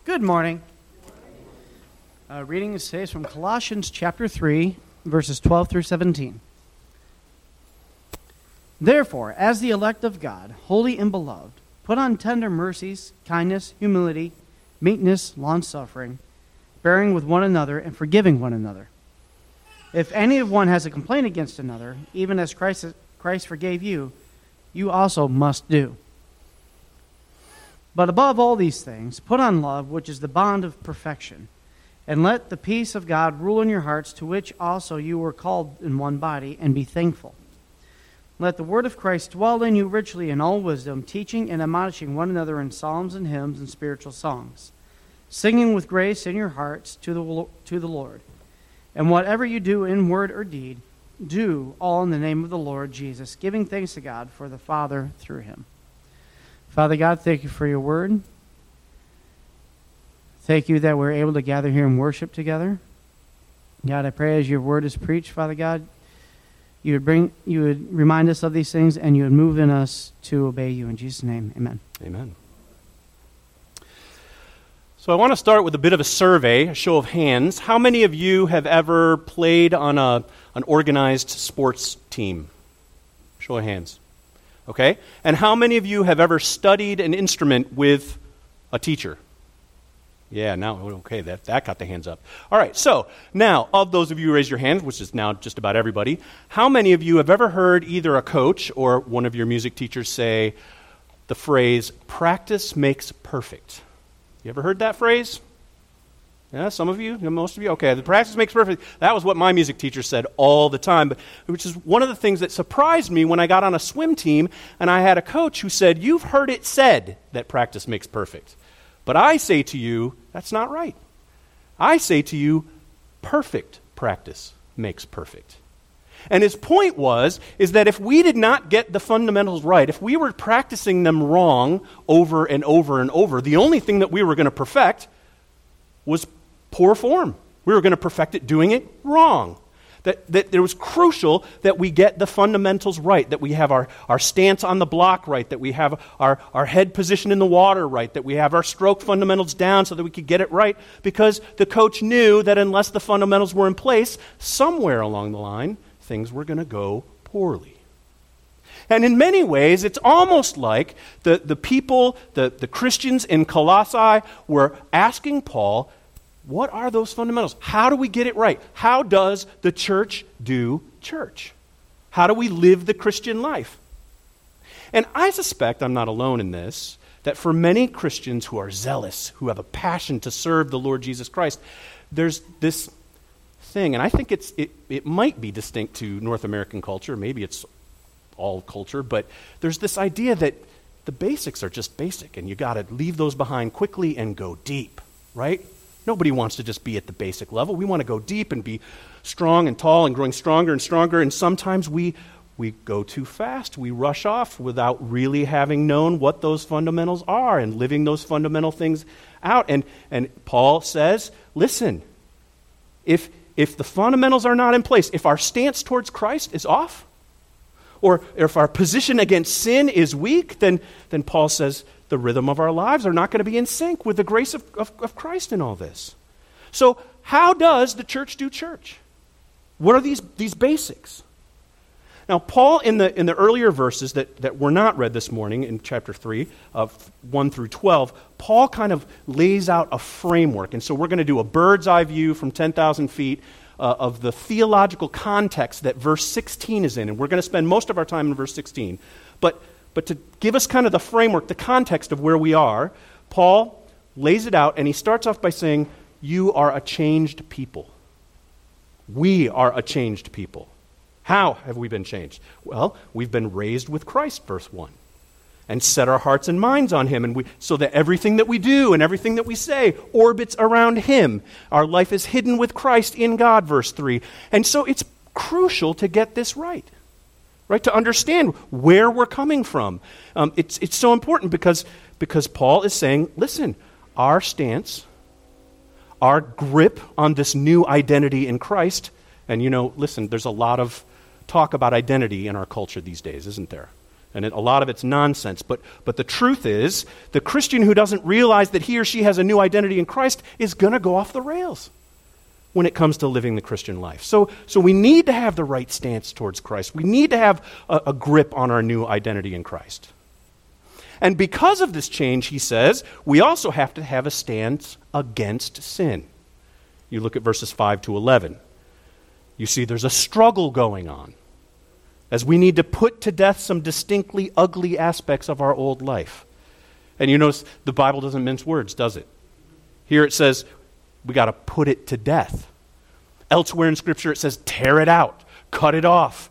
Good morning. Reading is today from Colossians chapter 3, verses 12 through 17. Therefore, as the elect of God, holy and beloved, put on tender mercies, kindness, humility, meekness, long-suffering, bearing with one another and forgiving one another. If any of one has a complaint against another, even as Christ forgave you, you also must do. But above all these things, put on love, which is the bond of perfection. And let the peace of God rule in your hearts, to which also you were called in one body, and be thankful. Let the word of Christ dwell in you richly in all wisdom, teaching and admonishing one another in psalms and hymns and spiritual songs, singing with grace in your hearts to the Lord. And whatever you do in word or deed, do all in the name of the Lord Jesus, giving thanks to God for the Father through him. Father God, thank you for your word. Thank you that we're able to gather here and worship together. God, I pray as your word is preached, Father God, you would remind us of these things and you would move in us to obey you. In Jesus' name, amen. Amen. So I want to start with a bit of a survey, a show of hands. How many of you have ever played on an organized sports team? Show of hands. Okay? And how many of you have ever studied an instrument with a teacher? Yeah, now, okay, that got the hands up. All right, so now, of those of you who raised your hands, which is now just about everybody, how many of you have ever heard either a coach or one of your music teachers say the phrase, practice makes perfect? You ever heard that phrase? Yeah, some of you, most of you? Okay, the practice makes perfect. That was what my music teacher said all the time, which is one of the things that surprised me when I got on a swim team and I had a coach who said, you've heard it said that practice makes perfect. But I say to you, that's not right. I say to you, perfect practice makes perfect. And his point is that if we did not get the fundamentals right, if we were practicing them wrong over and over and over, the only thing that we were going to perfect was poor form. We were going to perfect it doing it wrong. That it was crucial that we get the fundamentals right, that we have our stance on the block right, that we have our head position in the water right, that we have our stroke fundamentals down so that we could get it right, because the coach knew that unless the fundamentals were in place, somewhere along the line, things were going to go poorly. And in many ways, it's almost like the people, the Christians in Colossae were asking Paul, what are those fundamentals? How do we get it right? How does the church do church? How do we live the Christian life? And I suspect, I'm not alone in this, that for many Christians who are zealous, who have a passion to serve the Lord Jesus Christ, there's this thing, and I think it might be distinct to North American culture, maybe it's all culture, but there's this idea that the basics are just basic, and you got to leave those behind quickly and go deep, right? Nobody wants to just be at the basic level. We want to go deep and be strong and tall and growing stronger and stronger, and sometimes we go too fast. We rush off without really having known what those fundamentals are and living those fundamental things out. And Paul says, listen, if the fundamentals are not in place, if our stance towards Christ is off, or if our position against sin is weak, then Paul says the rhythm of our lives are not going to be in sync with the grace of Christ in all this. So how does the church do church? What are these basics? Now, Paul, in the earlier verses that were not read this morning in chapter 3, of 1 through 12, Paul kind of lays out a framework. And so we're going to do a bird's eye view from 10,000 feet of the theological context that verse 16 is in. And we're going to spend most of our time in verse 16. But to give us kind of the framework, the context of where we are, Paul lays it out, and he starts off by saying, you are a changed people. We are a changed people. How have we been changed? Well, we've been raised with Christ, verse 1, and set our hearts and minds on him, and so that everything that we do and everything that we say orbits around him. Our life is hidden with Christ in God, verse 3. And so it's crucial to get this right? To understand where we're coming from. It's so important because Paul is saying, listen, our stance, our grip on this new identity in Christ, and listen, there's a lot of talk about identity in our culture these days, isn't there? And a lot of it's nonsense. But the truth is, the Christian who doesn't realize that he or she has a new identity in Christ is going to go off the rails when it comes to living the Christian life. So we need to have the right stance towards Christ. We need to have a grip on our new identity in Christ. And because of this change, he says, we also have to have a stance against sin. You look at verses 5 to 11. You see there's a struggle going on as we need to put to death some distinctly ugly aspects of our old life. And you notice the Bible doesn't mince words, does it? Here it says, we got to put it to death. Elsewhere in Scripture it says, tear it out, cut it off.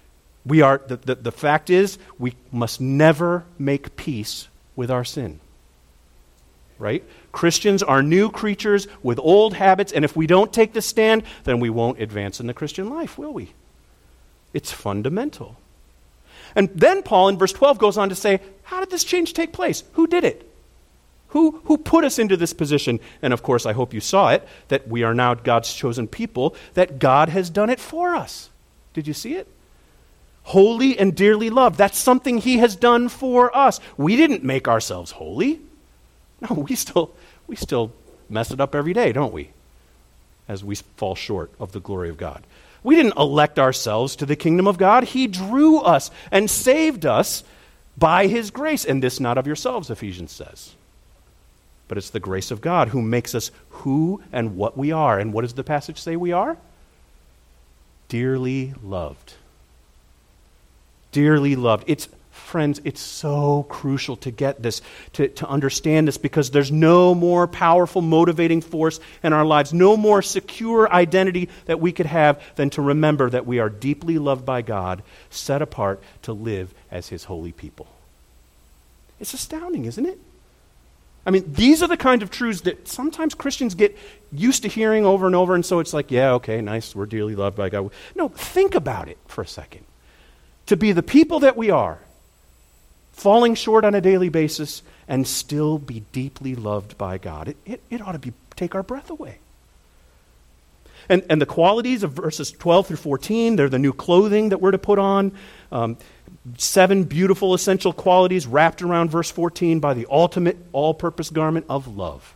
The fact is, we must never make peace with our sin. Right? Christians are new creatures with old habits, and if we don't take the stand, then we won't advance in the Christian life, will we? It's fundamental. And then Paul in verse 12 goes on to say, how did this change take place? Who did it? Who put us into this position? And of course, I hope you saw it, that we are now God's chosen people, that God has done it for us. Did you see it? Holy and dearly loved. That's something he has done for us. We didn't make ourselves holy. No, we still mess it up every day, don't we? As we fall short of the glory of God. We didn't elect ourselves to the kingdom of God. He drew us and saved us by his grace. And this not of yourselves, Ephesians says. But it's the grace of God who makes us who and what we are. And what does the passage say we are? Dearly loved. Dearly loved. Friends, it's so crucial to get this, to understand this, because there's no more powerful motivating force in our lives, no more secure identity that we could have than to remember that we are deeply loved by God, set apart to live as his holy people. It's astounding, isn't it? I mean, these are the kind of truths that sometimes Christians get used to hearing over and over, and so it's like, yeah, okay, nice, we're dearly loved by God. No, think about it for a second. To be the people that we are, falling short on a daily basis, and still be deeply loved by God, it ought to take our breath away. And the qualities of verses 12 through 14, they're the new clothing that we're to put on. 7 beautiful essential qualities wrapped around verse 14 by the ultimate all-purpose garment of love.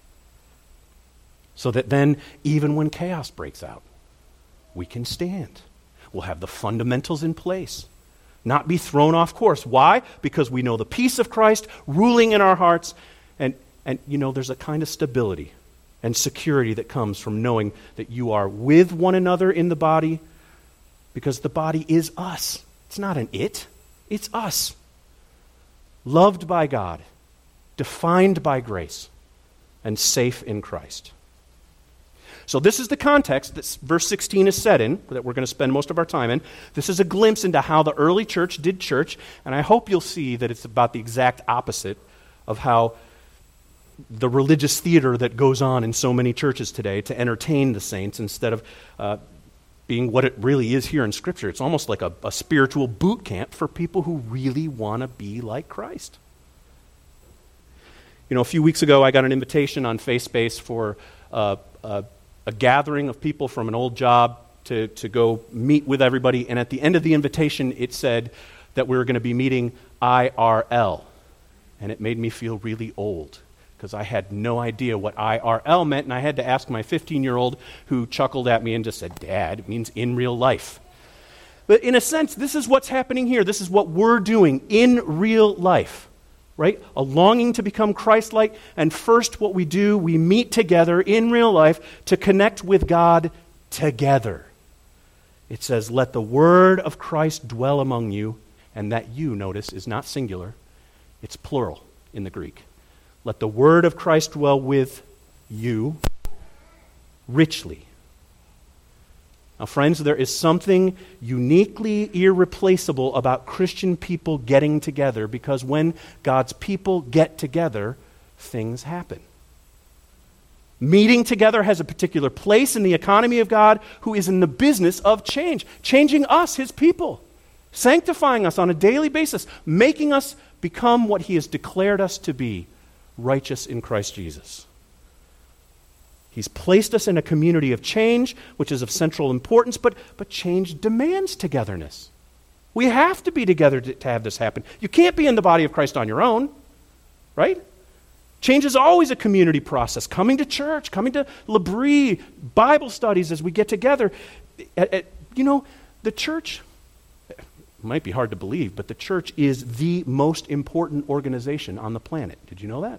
So that then, even when chaos breaks out, we can stand. We'll have the fundamentals in place. Not be thrown off course. Why? Because we know the peace of Christ ruling in our hearts. And there's a kind of stability and security that comes from knowing that you are with one another in the body, because the body is us. It's not an it. It's us. Loved by God, defined by grace, and safe in Christ. So this is the context that verse 16 is set in, that we're going to spend most of our time in. This is a glimpse into how the early church did church, and I hope you'll see that it's about the exact opposite of how the religious theater that goes on in so many churches today to entertain the saints instead of being what it really is here in Scripture. It's almost like a spiritual boot camp for people who really want to be like Christ. A few weeks ago I got an invitation on FaceSpace for a gathering of people from an old job to go meet with everybody, and at the end of the invitation it said that we were going to be meeting IRL, and it made me feel really old because I had no idea what IRL meant, and I had to ask my 15-year-old who chuckled at me and just said, "Dad, it means in real life." But in a sense, this is what's happening here. This is what we're doing in real life. Right? A longing to become Christ-like, and first what we do, we meet together in real life to connect with God together. It says, let the word of Christ dwell among you, and that you, notice, is not singular, it's plural in the Greek. Let the word of Christ dwell with you richly. Now, friends, there is something uniquely irreplaceable about Christian people getting together, because when God's people get together, things happen. Meeting together has a particular place in the economy of God, who is in the business of change, changing us, his people, sanctifying us on a daily basis, making us become what he has declared us to be, righteous in Christ Jesus. He's placed us in a community of change, which is of central importance, but change demands togetherness. We have to be together to have this happen. You can't be in the body of Christ on your own, right? Change is always a community process. Coming to church, coming to L'Abri, Bible studies as we get together. The church, it might be hard to believe, but the church is the most important organization on the planet. Did you know that?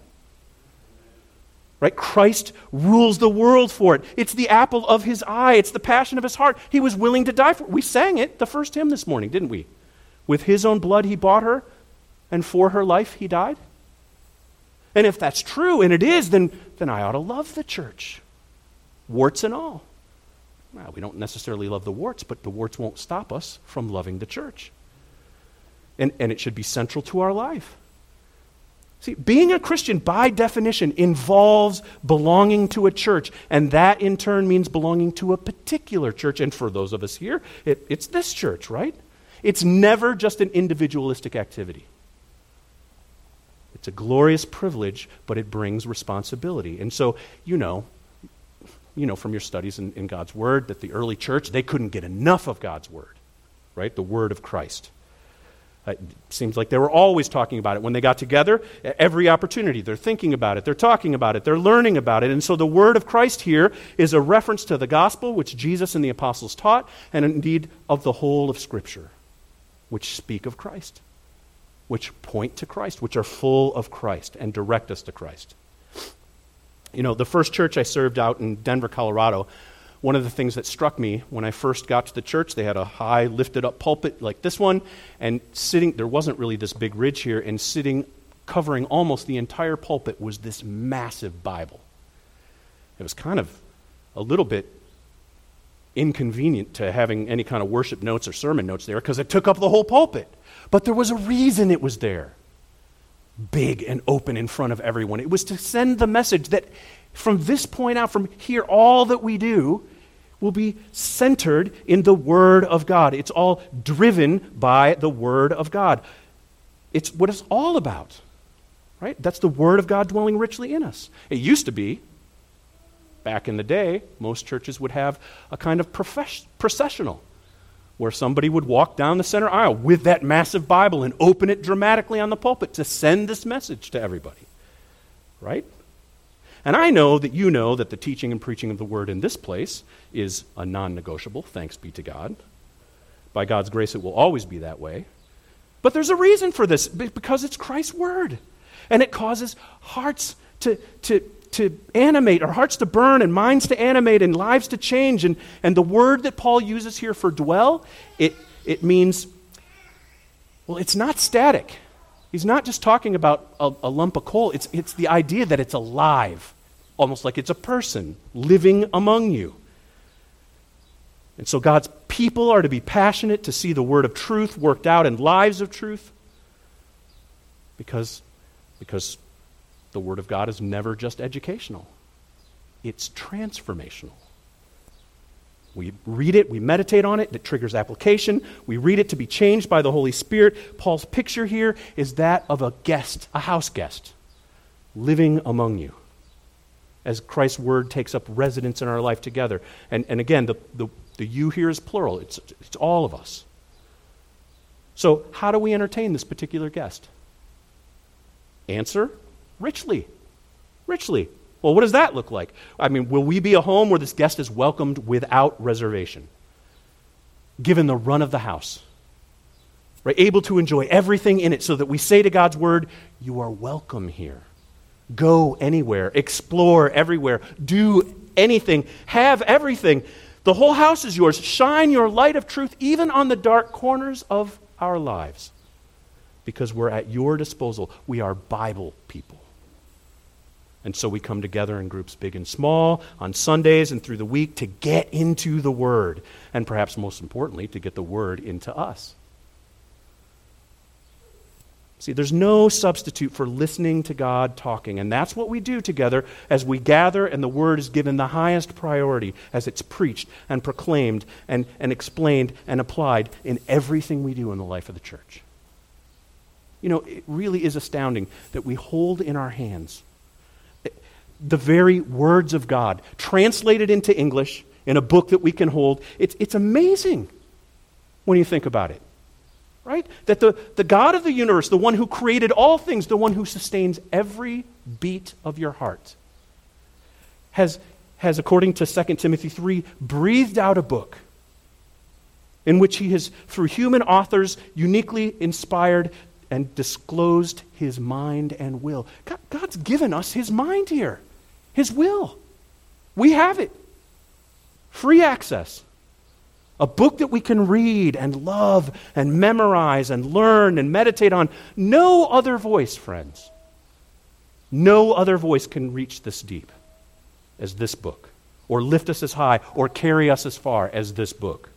Right? Christ rules the world for it. It's the apple of his eye. It's the passion of his heart. He was willing to die for it. We sang it, the first hymn this morning, didn't we? With his own blood he bought her, and for her life he died. And if that's true, and it is, then I ought to love the church. Warts and all. Well, we don't necessarily love the warts, but the warts won't stop us from loving the church. And it should be central to our life. See, being a Christian, by definition, involves belonging to a church, and that in turn means belonging to a particular church. And for those of us here, it's this church, right? It's never just an individualistic activity. It's a glorious privilege, but it brings responsibility. And so, you know from your studies in God's Word that the early church, they couldn't get enough of God's Word, right? The Word of Christ. It seems like they were always talking about it. When they got together, every opportunity, they're thinking about it, they're talking about it, they're learning about it. And so the word of Christ here is a reference to the gospel, which Jesus and the apostles taught, and indeed of the whole of Scripture, which speak of Christ, which point to Christ, which are full of Christ and direct us to Christ. The first church I served out in Denver, Colorado, one of the things that struck me when I first got to the church, they had a high lifted up pulpit like this one, and there wasn't really this big ridge here, and covering almost the entire pulpit was this massive Bible. It was kind of a little bit inconvenient to having any kind of worship notes or sermon notes there because it took up the whole pulpit. But there was a reason it was there. Big and open in front of everyone. It was to send the message that from this point out, from here, all that we do will be centered in the Word of God. It's all driven by the Word of God. It's what it's all about, right? That's the Word of God dwelling richly in us. It used to be, back in the day, most churches would have a kind of processional where somebody would walk down the center aisle with that massive Bible and open it dramatically on the pulpit to send this message to everybody, right? And I know that you know that the teaching and preaching of the Word in this place is a non-negotiable, thanks be to God. By God's grace, it will always be that way. But there's a reason for this, because it's Christ's Word. And it causes hearts to animate, or hearts to burn, and minds to animate, and lives to change. And the word that Paul uses here for dwell, it means, well, it's not static. He's not just talking about a lump of coal. It's the idea that it's alive, almost like it's a person living among you. And so God's people are to be passionate to see the word of truth worked out in lives of truth, because the word of God is never just educational. It's transformational. We read it, we meditate on it, it triggers application. We read it to be changed by the Holy Spirit. Paul's picture here is that of a guest, a house guest, living among you, as Christ's word takes up residence in our life together. And again, the you here is plural. It's all of us. So how do we entertain this particular guest? Answer, richly. Richly. Well, what does that look like? I mean, will we be a home where this guest is welcomed without reservation? Given the run of the house. Right? Able to enjoy everything in it so that we say to God's word, you are welcome here. Go anywhere. Explore everywhere. Do anything. Have everything. The whole house is yours. Shine your light of truth even on the dark corners of our lives. Because we're at your disposal. We are Bible people. And so we come together in groups big and small, on Sundays and through the week, to get into the Word. And perhaps most importantly, to get the Word into us. See, there's no substitute for listening to God talking. And that's what we do together as we gather and the Word is given the highest priority as it's preached and proclaimed and explained and applied in everything we do in the life of the church. You know, it really is astounding that we hold in our hands the very words of God, translated into English in a book that we can hold. It's amazing when you think about it. right? That the God of the universe, the one who created all things, the one who sustains every beat of your heart, has according to 2 Timothy 3, breathed out a book in which he has, through human authors, uniquely inspired and disclosed his mind and will. God's given us his mind here, his will. We have it. Free access. A book that we can read and love and memorize and learn and meditate on. No other voice, friends. No other voice can reach this deep as this book, or lift us as high, or carry us as far as this book.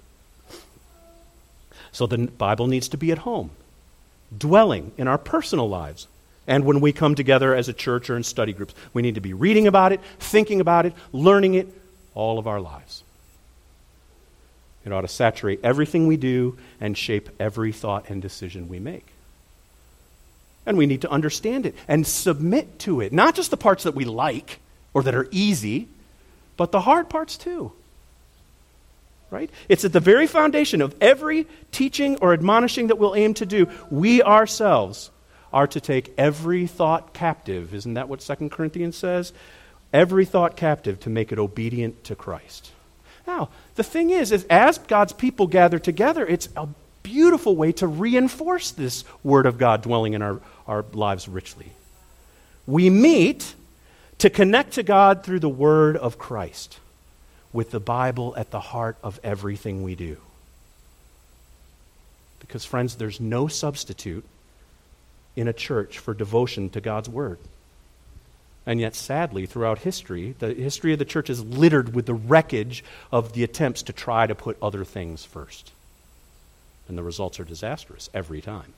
So the Bible needs to be at home, dwelling in our personal lives. And when we come together as a church or in study groups, we need to be reading about it, thinking about it, learning it all of our lives. It ought to saturate everything we do and shape every thought and decision we make. And we need to understand it and submit to it. Not just the parts that we like or that are easy, but the hard parts too. Right? It's at the very foundation of every teaching or admonishing that we'll aim to do. We ourselves are to take every thought captive. Isn't that what 2 Corinthians says? Every thought captive to make it obedient to Christ. Now, the thing is as God's people gather together, it's a beautiful way to reinforce this Word of God dwelling in our lives richly. We meet to connect to God through the Word of Christ, with the Bible at the heart of everything we do. Because, friends, there's no substitute in a church for devotion to God's Word. And yet, sadly, throughout history, the history of the church is littered with the wreckage of the attempts to try to put other things first. And the results are disastrous every time.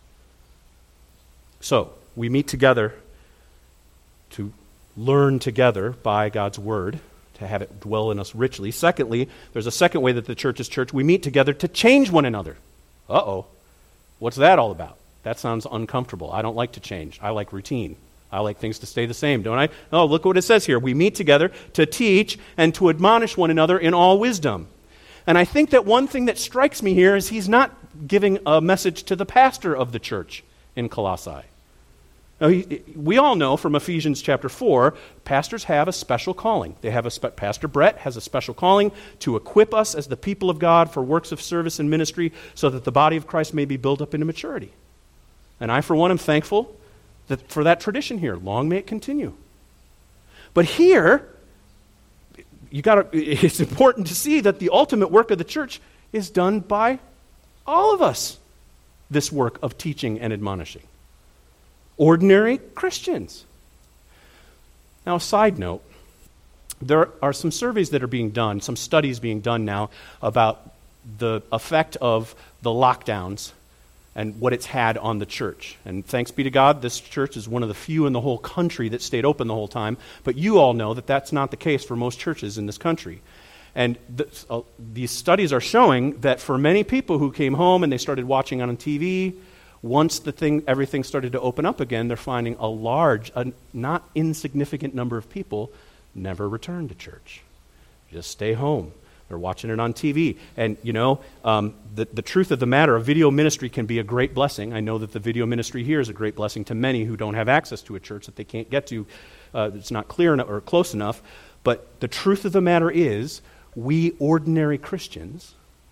So, we meet together to learn together by God's Word, to have it dwell in us richly. Secondly, there's a second way that the church is church. We meet together to change one another. Uh-oh. What's that all about? That sounds uncomfortable. I don't like to change. I like routine. I like things to stay the same, don't I? Oh, look what it says here. We meet together to teach and to admonish one another in all wisdom. And I think that one thing that strikes me here is he's not giving a message to the pastor of the church in Colossae. Now, we all know from Ephesians chapter 4, pastors have a special calling. They have Pastor Brett has a special calling to equip us as the people of God for works of service and ministry so that the body of Christ may be built up into maturity. And I, for one, am thankful for that tradition here. Long may it continue. But here, it's important to see that the ultimate work of the church is done by all of us, this work of teaching and admonishing. Ordinary Christians. Now, a side note, there are some surveys that are being done, some studies being done now about the effect of the lockdowns and what it's had on the church. And thanks be to God, this church is one of the few in the whole country that stayed open the whole time. But you all know that that's not the case for most churches in this country. And these studies are showing that for many people who came home and they started watching on TV, once everything started to open up again, they're finding a not insignificant number of people never return to church. Just stay home. They're watching it on TV. And, the truth of the matter, a video ministry can be a great blessing. I know that the video ministry here is a great blessing to many who don't have access to a church that they can't get to. It's not clear enough or close enough. But the truth of the matter is, we ordinary Christians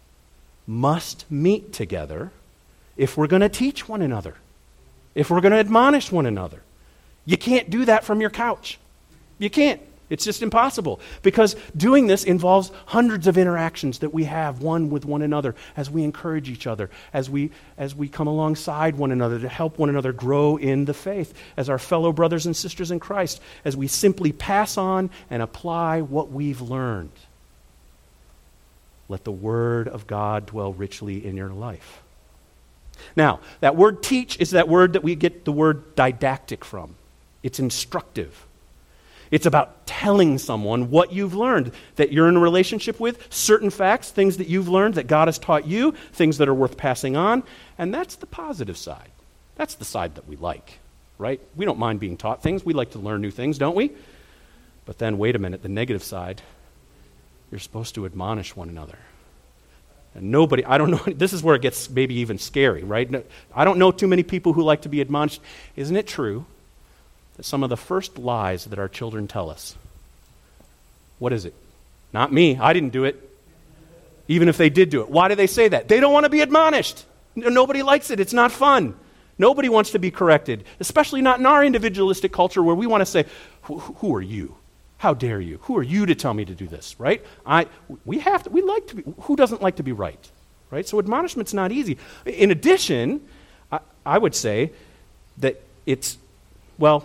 must meet together if we're going to teach one another, if we're going to admonish one another. You can't do that from your couch. You can't. It's just impossible, because doing this involves hundreds of interactions that we have one with one another as we encourage each other, as we come alongside one another to help one another grow in the faith, as our fellow brothers and sisters in Christ, as we simply pass on and apply what we've learned. Let the Word of God dwell richly in your life. Now, that word teach is that word that we get the word didactic from. It's instructive. It's about telling someone what you've learned, that you're in a relationship with, certain facts, things that you've learned, that God has taught you, things that are worth passing on. And that's the positive side. That's the side that we like, right? We don't mind being taught things. We like to learn new things, don't we? But then, wait a minute, the negative side, you're supposed to admonish one another. And nobody, I don't know, this is where it gets maybe even scary, right? I don't know too many people who like to be admonished. Isn't it true that some of the first lies that our children tell us, what is it? Not me, I didn't do it. Even if they did do it. Why do they say that? They don't want to be admonished. Nobody likes it. It's not fun. Nobody wants to be corrected, especially not in our individualistic culture where we want to say, who are you? How dare you? Who are you to tell me to do this, right? Who doesn't like to be right? Right? So admonishment's not easy. In addition, I would say that let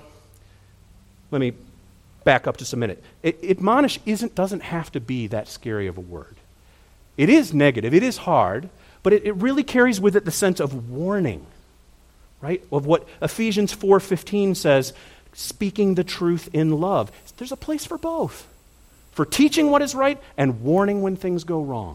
me back up just a minute. Admonish doesn't have to be that scary of a word. It is negative, it is hard, but it really carries with it the sense of warning, right? Of what Ephesians 4:15 says, speaking the truth in love. There's a place for both. For teaching what is right and warning when things go wrong.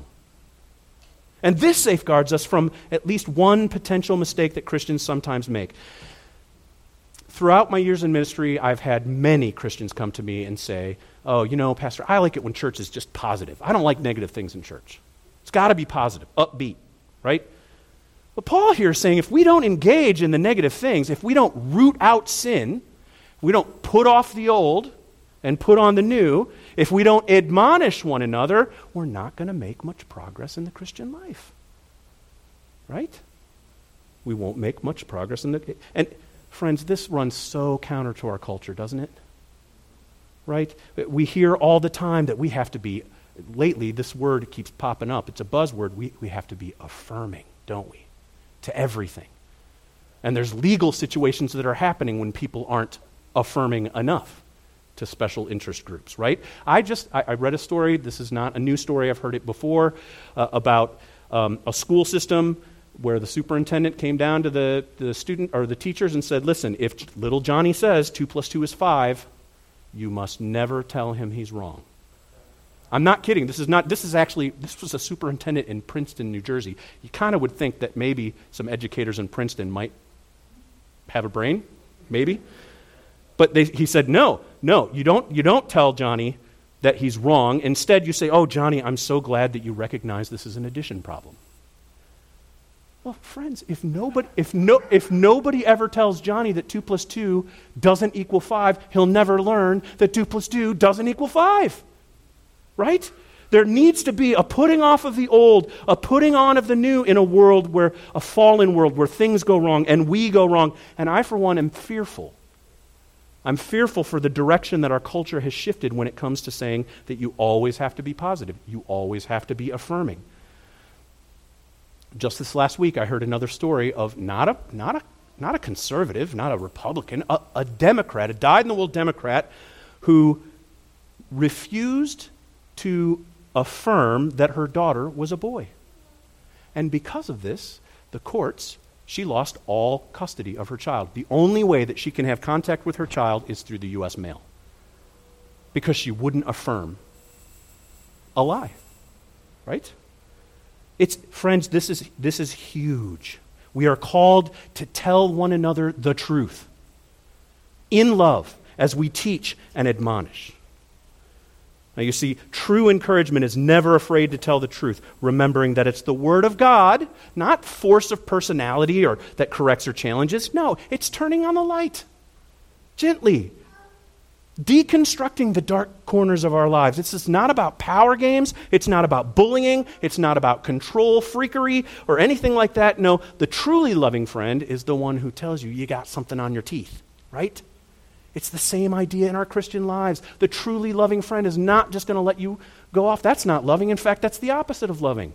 And this safeguards us from at least one potential mistake that Christians sometimes make. Throughout my years in ministry, I've had many Christians come to me and say, oh, Pastor, I like it when church is just positive. I don't like negative things in church. It's got to be positive, upbeat, right? But Paul here is saying if we don't engage in the negative things, if we don't root out sin, if we don't put off the old and put on the new, if we don't admonish one another, we're not going to make much progress in the Christian life. Right? We won't make much progress and friends, this runs so counter to our culture, doesn't it? Right? We hear all the time that we have to be, lately this word keeps popping up. It's a buzzword. We have to be affirming, don't we? To everything. And there's legal situations that are happening when people aren't affirming enough to special interest groups, right? I read a story, this is not a new story, I've heard it before, about a school system where the superintendent came down to the student or the teachers and said, listen, if little Johnny says 2 + 2 is 5, you must never tell him he's wrong. I'm not kidding. This was a superintendent in Princeton, New Jersey. You kind of would think that maybe some educators in Princeton might have a brain, maybe. But he said, no, you don't tell Johnny that he's wrong. Instead, you say, oh, Johnny, I'm so glad that you recognize this is an addition problem. Well, friends, if nobody ever tells Johnny that 2 + 2 doesn't equal 5, he'll never learn that 2 + 2 doesn't equal 5. Right? There needs to be a putting off of the old, a putting on of the new in a fallen world where things go wrong and we go wrong. And I, for one, am fearful. I'm fearful for the direction that our culture has shifted when it comes to saying that you always have to be positive. You always have to be affirming. Just this last week, I heard another story of not a conservative, not a Republican, a Democrat, a dyed-in-the-wool Democrat who refused to affirm that her daughter was a boy. And because of this, the courts, she lost all custody of her child. The only way that she can have contact with her child is through the U.S. mail. Because she wouldn't affirm a lie. Right? Friends, this is huge. We are called to tell one another the truth in love as we teach and admonish. Now you see, true encouragement is never afraid to tell the truth, remembering that it's the Word of God, not force of personality or that corrects or challenges. No, it's turning on the light, gently, deconstructing the dark corners of our lives. It's just not about power games. It's not about bullying. It's not about control freakery or anything like that. No, the truly loving friend is the one who tells you got something on your teeth, right? It's the same idea in our Christian lives. The truly loving friend is not just going to let you go off. That's not loving. In fact, that's the opposite of loving.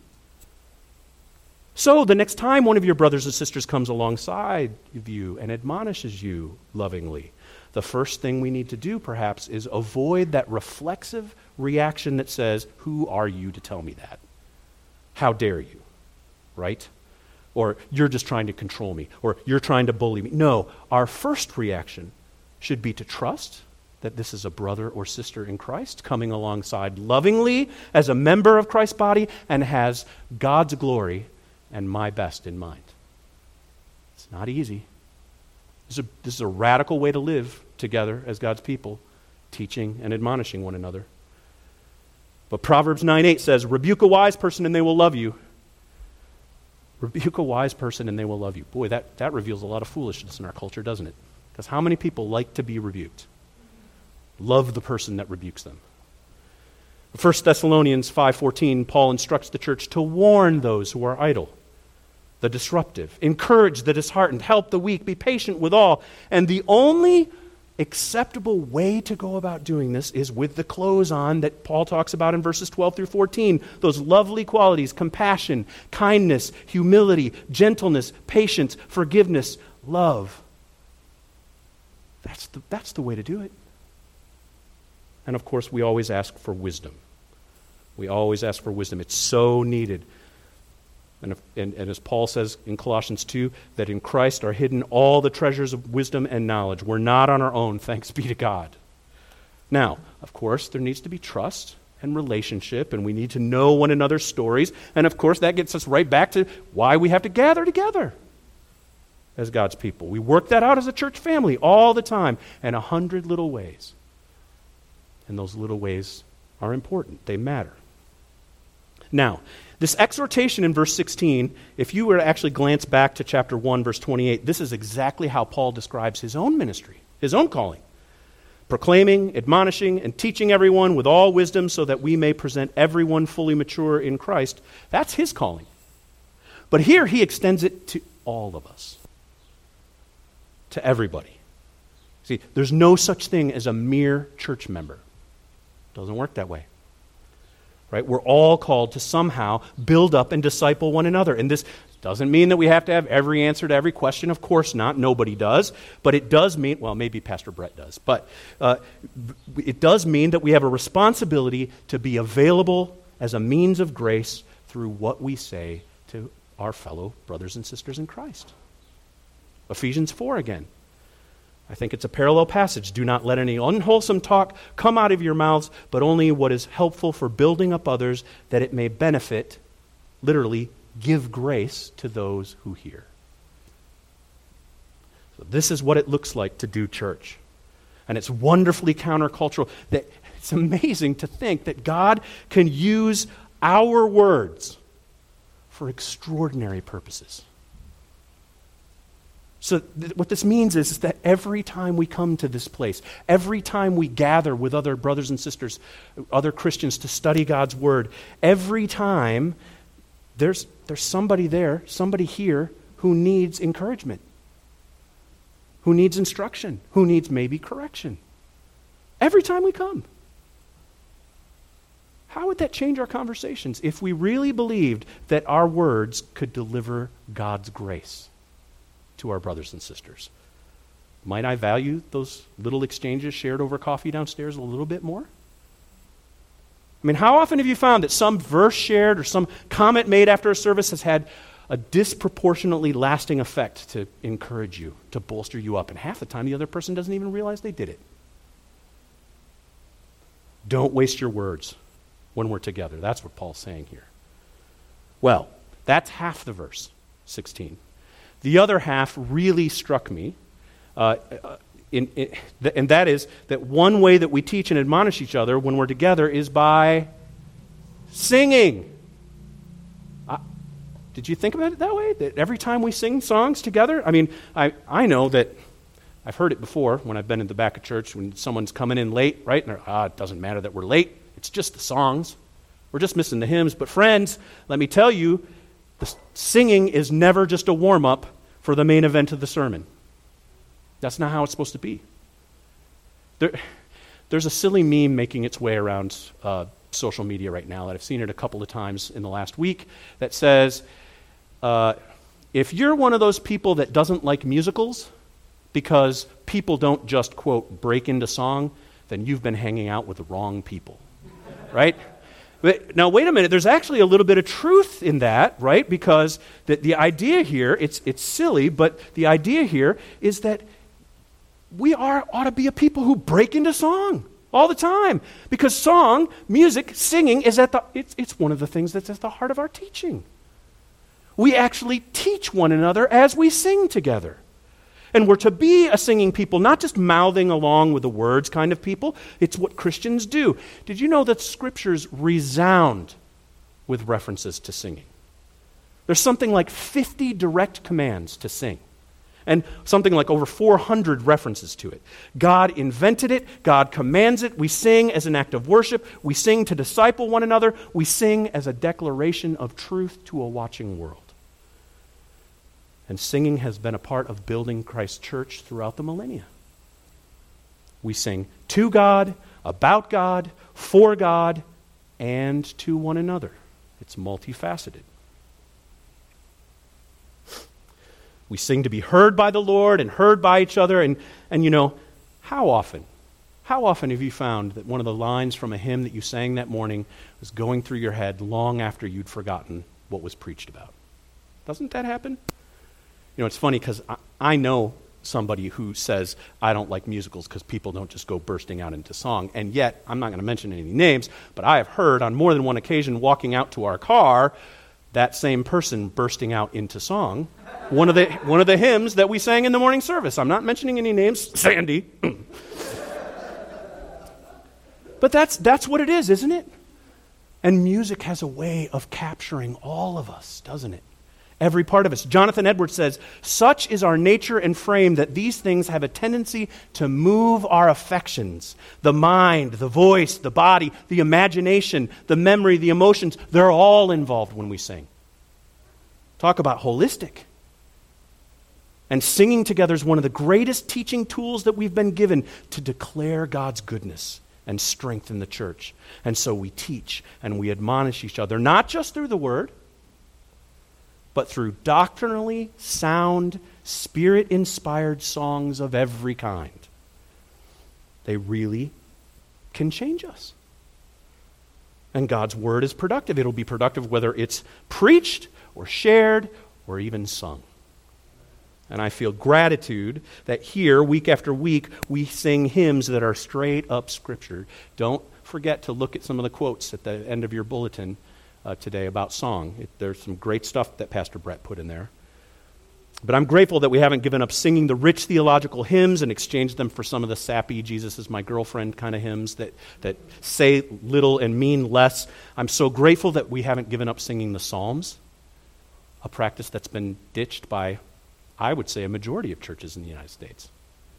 So the next time one of your brothers and sisters comes alongside of you and admonishes you lovingly, the first thing we need to do, perhaps, is avoid that reflexive reaction that says, who are you to tell me that? How dare you? Right? Or you're just trying to control me. Or you're trying to bully me. No, our first reaction should be to trust that this is a brother or sister in Christ coming alongside lovingly as a member of Christ's body and has God's glory and my best in mind. It's not easy. This is a radical way to live together as God's people, teaching and admonishing one another. But Proverbs 9:8 says, rebuke a wise person and they will love you. Rebuke a wise person and they will love you. Boy, that reveals a lot of foolishness in our culture, doesn't it? Because how many people like to be rebuked? Love the person that rebukes them. 1 Thessalonians 5:14, Paul instructs the church to warn those who are idle, the disruptive, encourage the disheartened, help the weak, be patient with all. And the only acceptable way to go about doing this is with the clothes on that Paul talks about in verses 12 through 14. Those lovely qualities: compassion, kindness, humility, gentleness, patience, forgiveness, love. That's the way to do it. And of course, we always ask for wisdom. We always ask for wisdom. It's so needed. And as Paul says in Colossians 2, that in Christ are hidden all the treasures of wisdom and knowledge. We're not on our own, thanks be to God. Now, of course, there needs to be trust and relationship, and we need to know one another's stories. And of course, that gets us right back to why we have to gather together as God's people. We work that out as a church family all the time in 100 little ways. And those little ways are important. They matter. Now, this exhortation in verse 16, if you were to actually glance back to chapter 1, verse 28, this is exactly how Paul describes his own ministry, his own calling. Proclaiming, admonishing, and teaching everyone with all wisdom so that we may present everyone fully mature in Christ. That's his calling. But here he extends it to all of us, to everybody. See, there's no such thing as a mere church member. It doesn't work that way. Right? We're all called to somehow build up and disciple one another. And this doesn't mean that we have to have every answer to every question. Of course not. Nobody does. But it does mean, well, maybe Pastor Brett does. But it does mean that we have a responsibility to be available as a means of grace through what we say to our fellow brothers and sisters in Christ. Ephesians 4 again. I think it's a parallel passage. Do not let any unwholesome talk come out of your mouths, but only what is helpful for building up others, that it may benefit, literally, give grace to those who hear. So this is what it looks like to do church. And it's wonderfully countercultural. That it's amazing to think that God can use our words for extraordinary purposes. So what this means is that every time we come to this place, every time we gather with other brothers and sisters, other Christians to study God's Word, every time there's somebody there, somebody here who needs encouragement, who needs instruction, who needs maybe correction. Every time we come. How would that change our conversations if we really believed that our words could deliver God's grace to our brothers and sisters? Might I value those little exchanges shared over coffee downstairs a little bit more? I mean, how often have you found that some verse shared or some comment made after a service has had a disproportionately lasting effect to encourage you, to bolster you up, and half the time the other person doesn't even realize they did it? Don't waste your words when we're together. That's what Paul's saying here. Well, that's half the verse, 16. The other half really struck me, and that is that one way that we teach and admonish each other when we're together is by singing. Did you think about it that way? That every time we sing songs together? I mean, I know that I've heard it before when I've been in the back of church when someone's coming in late, right? And it doesn't matter that we're late. It's just the songs. We're just missing the hymns. But friends, let me tell you, the singing is never just a warm-up for the main event of the sermon. That's not how it's supposed to be. There's a silly meme making its way around social media right now that I've seen it a couple of times in the last week that says, if you're one of those people that doesn't like musicals because people don't just, quote, break into song, then you've been hanging out with the wrong people, right? Now, wait a minute. There's actually a little bit of truth in that, right? Because the idea here, it's silly, but the idea here is that we ought to be a people who break into song all the time. Because song, music, singing is it's one of the things that's at the heart of our teaching. We actually teach one another as we sing together. And we're to be a singing people, not just mouthing along with the words kind of people. It's what Christians do. Did you know that scriptures resound with references to singing? There's something like 50 direct commands to sing, and something like over 400 references to it. God invented it. God commands it. We sing as an act of worship. We sing to disciple one another. We sing as a declaration of truth to a watching world. And singing has been a part of building Christ's church throughout the millennia. We sing to God, about God, for God, and to one another. It's multifaceted. We sing to be heard by the Lord and heard by each other. And you know, how often have you found that one of the lines from a hymn that you sang that morning was going through your head long after you'd forgotten what was preached about? Doesn't that happen? You know, it's funny because I know somebody who says, I don't like musicals because people don't just go bursting out into song. And yet, I'm not going to mention any names, but I have heard on more than one occasion walking out to our car, that same person bursting out into song. One of the hymns that we sang in the morning service. I'm not mentioning any names. Sandy. But that's what it is, isn't it? And music has a way of capturing all of us, doesn't it? Every part of us. Jonathan Edwards says, such is our nature and frame that these things have a tendency to move our affections. The mind, the voice, the body, the imagination, the memory, the emotions, they're all involved when we sing. Talk about holistic. And singing together is one of the greatest teaching tools that we've been given to declare God's goodness and strengthen the church. And so we teach and we admonish each other, not just through the word, but through doctrinally sound, Spirit-inspired songs of every kind. They really can change us. And God's word is productive. It'll be productive whether it's preached or shared or even sung. And I feel gratitude that here, week after week, we sing hymns that are straight up Scripture. Don't forget to look at some of the quotes at the end of your bulletin today about song. There's some great stuff that Pastor Brett put in there. But I'm grateful that we haven't given up singing the rich theological hymns and exchanged them for some of the sappy Jesus is my girlfriend kind of hymns that say little and mean less. I'm so grateful that we haven't given up singing the Psalms, a practice that's been ditched by, I would say, a majority of churches in the United States.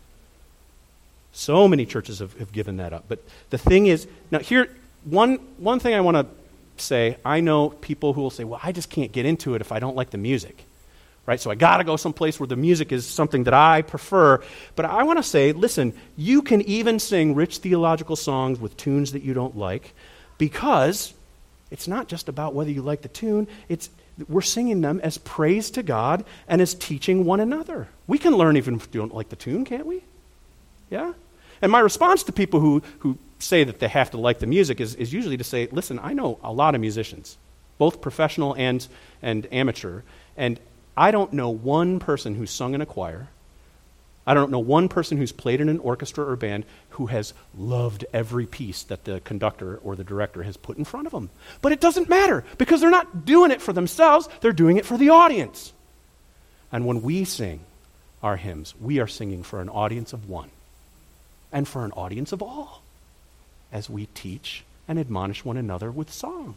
So many churches have given that up. But the thing is, now here, one thing I want to say, I know people who will say, well, I just can't get into it if I don't like the music. Right? So I got to go someplace where the music is something that I prefer. But I want to say, listen, you can even sing rich theological songs with tunes that you don't like, because it's not just about whether you like the tune. We're singing them as praise to God and as teaching one another. We can learn even if we don't like the tune, can't we? Yeah? And my response to people who say that they have to like the music is usually to say, listen, I know a lot of musicians, both professional and amateur, and I don't know one person who's sung in a choir. I don't know one person who's played in an orchestra or band who has loved every piece that the conductor or the director has put in front of them. But it doesn't matter, because they're not doing it for themselves, they're doing it for the audience. And when we sing our hymns, we are singing for an audience of one and for an audience of all as we teach and admonish one another with song.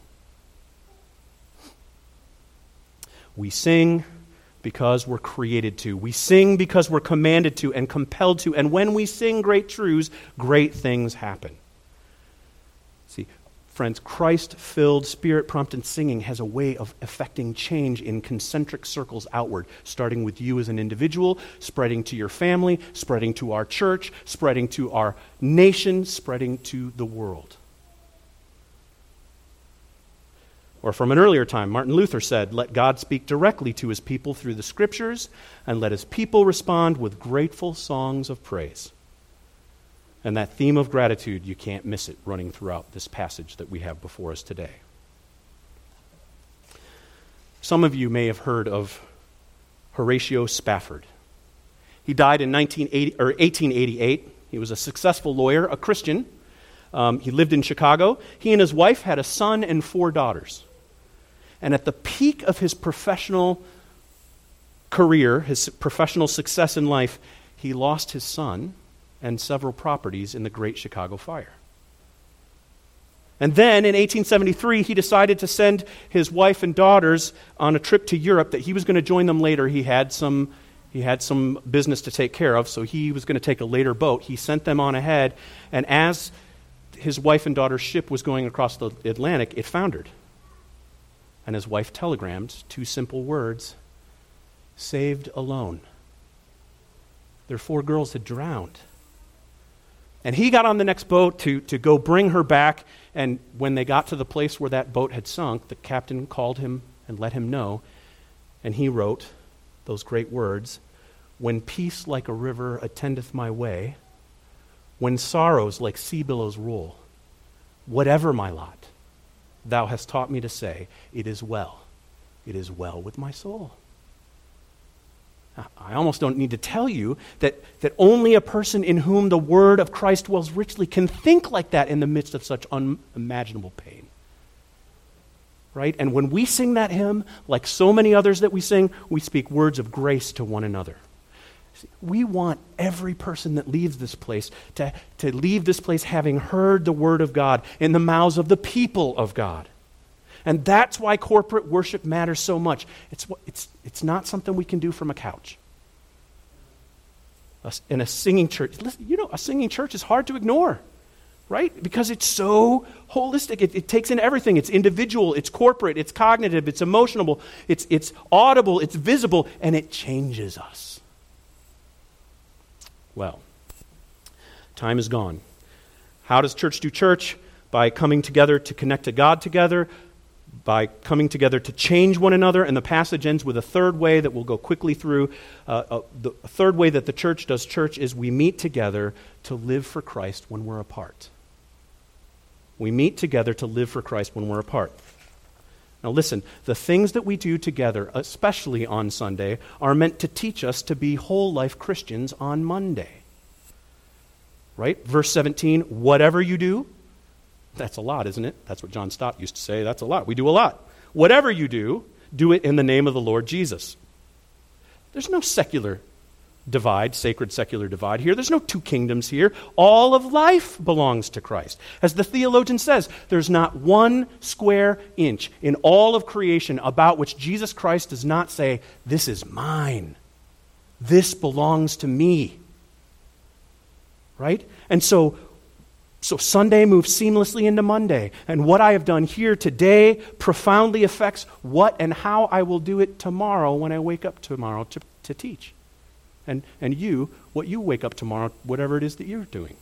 We sing because we're created to. We sing because we're commanded to and compelled to. And when we sing great truths, great things happen. See, friends, Christ-filled, Spirit-prompted singing has a way of effecting change in concentric circles outward, starting with you as an individual, spreading to your family, spreading to our church, spreading to our nation, spreading to the world. Or from an earlier time, Martin Luther said, let God speak directly to his people through the Scriptures, and let his people respond with grateful songs of praise. And that theme of gratitude, you can't miss it running throughout this passage that we have before us today. Some of you may have heard of Horatio Spafford. He died in 1888. He was a successful lawyer, a Christian. He lived in Chicago. He and his wife had a son and 4 daughters. And at the peak of his professional career, his professional success in life, he lost his son and several properties in the Great Chicago Fire. And then in 1873, he decided to send his wife and daughters on a trip to Europe, that he was going to join them later. He had some business to take care of, so he was going to take a later boat. He sent them on ahead, and as his wife and daughter's ship was going across the Atlantic, it foundered. And his wife telegrammed 2 simple words, "Saved alone." Their 4 girls had drowned. And he got on the next boat to go bring her back, and when they got to the place where that boat had sunk, the captain called him and let him know, and he wrote those great words, "When peace like a river attendeth my way, when sorrows like sea billows roll, whatever my lot, thou hast taught me to say, it is well with my soul." I almost don't need to tell you that only a person in whom the word of Christ dwells richly can think like that in the midst of such unimaginable pain. Right? And when we sing that hymn, like so many others that we sing, we speak words of grace to one another. We want every person that leaves this place to leave this place having heard the word of God in the mouths of the people of God. And that's why corporate worship matters so much. It's not something we can do from a couch. In a singing church, listen, a singing church is hard to ignore, right? Because it's so holistic. It takes in everything. It's individual, it's corporate, it's cognitive, it's emotional, it's audible, it's visible, and it changes us. Well, time is gone. How does church do church? By coming together to connect to God together, by coming together to change one another, and the passage ends with a third way that we'll go quickly through. The third way that the church does church is we meet together to live for Christ when we're apart. We meet together to live for Christ when we're apart. Now listen, the things that we do together, especially on Sunday, are meant to teach us to be whole life Christians on Monday. Right? Verse 17, whatever you do, that's a lot, isn't it? That's what John Stott used to say. That's a lot. We do a lot. Whatever you do it in the name of the Lord Jesus. There's no secular divide, sacred secular divide here. There's no 2 kingdoms here. All of life belongs to Christ. As the theologian says, there's not 1 square inch in all of creation about which Jesus Christ does not say, "This is mine. This belongs to me." Right? And so Sunday moves seamlessly into Monday. And what I have done here today profoundly affects what and how I will do it tomorrow when I wake up tomorrow to teach. And what you wake up tomorrow, whatever it is that you're doing.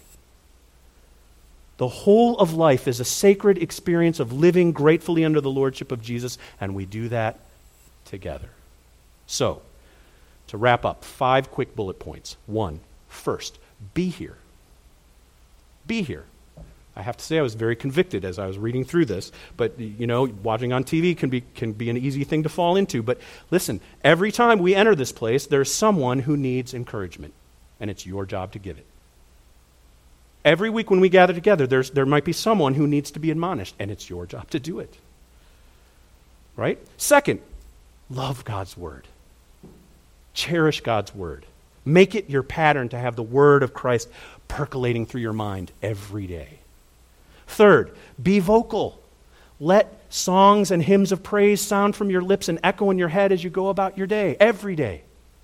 The whole of life is a sacred experience of living gratefully under the lordship of Jesus, and we do that together. So, to wrap up, 5 quick bullet points. 1, first, be here. Be here. I have to say I was very convicted as I was reading through this, but watching on TV can be an easy thing to fall into. But listen, every time we enter this place, there's someone who needs encouragement, and it's your job to give it. Every week when we gather together, there might be someone who needs to be admonished, and it's your job to do it. Right? Second, love God's word. Cherish God's word. Make it your pattern to have the word of Christ percolating through your mind every day. Third, be vocal. Let songs and hymns of praise sound from your lips and echo in your head as you go about your day, every day.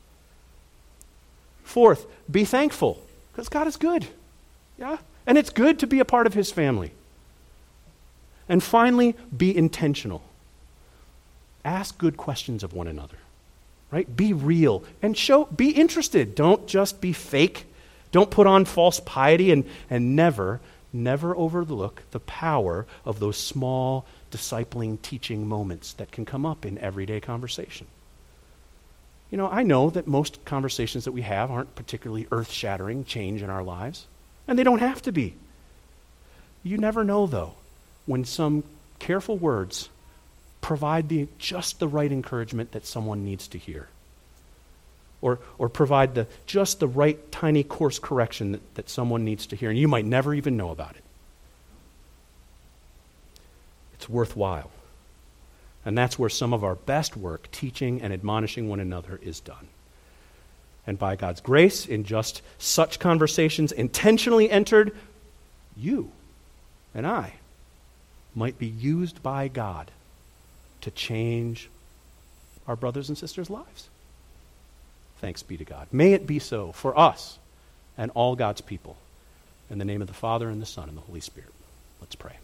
Fourth, be thankful, because God is good. Yeah? And it's good to be a part of his family. And finally, be intentional. Ask good questions of one another. Right? Be real and be interested. Don't just be fake. Don't put on false piety, and never overlook the power of those small discipling, teaching moments that can come up in everyday conversation. I know that most conversations that we have aren't particularly earth-shattering change in our lives, and they don't have to be. You never know, though, when some careful words provide just the right encouragement that someone needs to hear. Or provide just the right tiny course correction that someone needs to hear, and you might never even know about it. It's worthwhile. And that's where some of our best work, teaching and admonishing one another, is done. And by God's grace, in just such conversations intentionally entered, you and I might be used by God to change our brothers and sisters' lives. Thanks be to God. May it be so for us and all God's people. In the name of the Father, and the Son, and the Holy Spirit. Let's pray.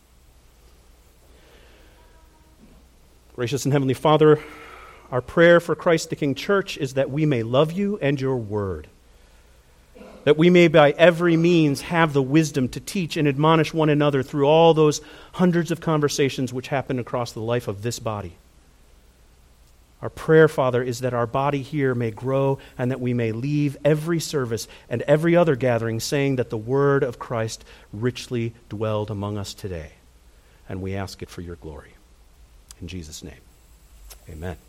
Gracious and Heavenly Father, our prayer for Christ the King Church is that we may love you and your word, that we may by every means have the wisdom to teach and admonish one another through all those hundreds of conversations which happen across the life of this body. Our prayer, Father, is that our body here may grow and that we may leave every service and every other gathering saying that the word of Christ richly dwelled among us today. And we ask it for your glory. In Jesus' name, amen.